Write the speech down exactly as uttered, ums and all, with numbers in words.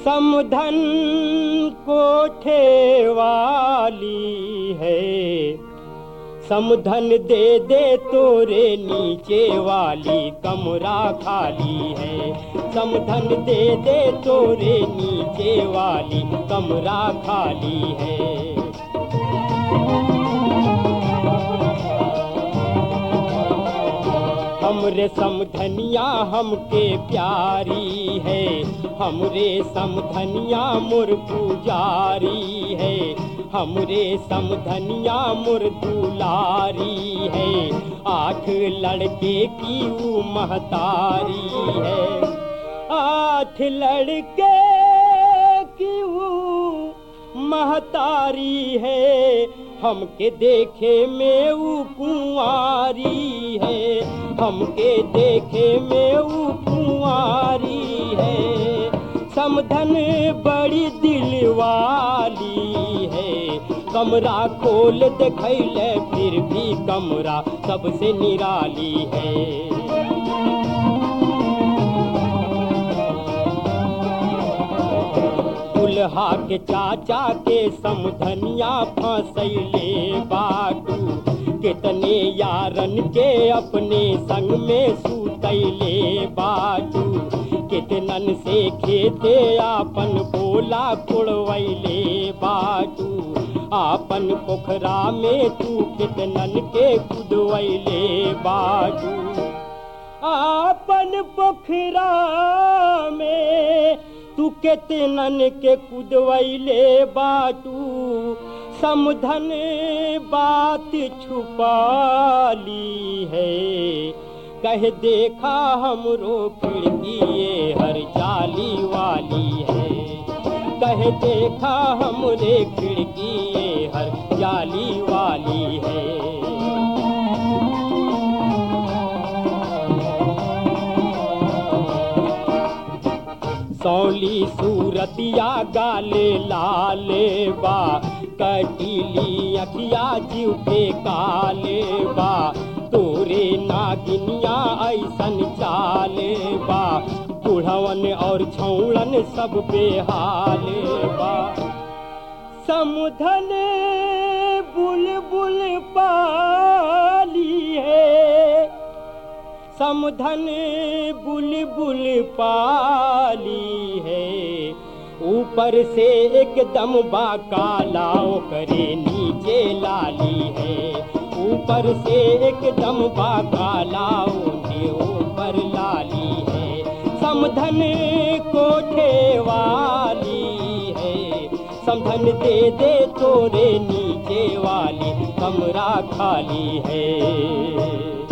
समधन कोठे वाली है, समधन दे दे तोरे नीचे वाली कमरा खाली है। समधन दे दे तोरे नीचे वाली कमरा खाली है। हमरे समधनिया हमके प्यारी है, हमरे समधनिया मुर पुजारी है, हमरे समधनिया मुर दुलारी है। आठ लड़के की वो महतारी है, आठ लड़के की वो महतारी है। हमके देखे में वो कुंवारी है, हमके देखे में वो कुंवारी है। समधन बड़ी दिल वाली है, कमरा खोल देखैले फिर भी कमरा सबसे निराली है। दुल्हा के चाचा के समधनिया फंसैले बाटू, कितने यारन के अपने संग में सुतैले बाटू। कितनन से खेते आपन बोला कुड़वैले बाटू, आपन पोखरा में तू कितनन के कुदवैले बाटू। आपन पोखरा में तू कितनन के कुदवैले बाटू। समधन बात छुपाली है, कह देखा हमरो खिड़की ये हर जाली वाली है। कह देखा हमरे खिड़की ये हर जाली वाली है। सौली सूरतिया गाले लाले बा, कटीली अखिया जीव के काले बा। तोरे नागिनिया ऐसन चाले बा, बुढ़वन और छौड़न सब बेहाले बा। समधन बुलबुल पाली है, समधन बुलबुल पाली है। ऊपर से एकदम बा काला करे नीचे लाली है। ऊपर से एकदम बा काला ऊपर लाली है। समधन कोठे वाली है, समधन दे दे तोरे नीचे वाली कमरा खाली है।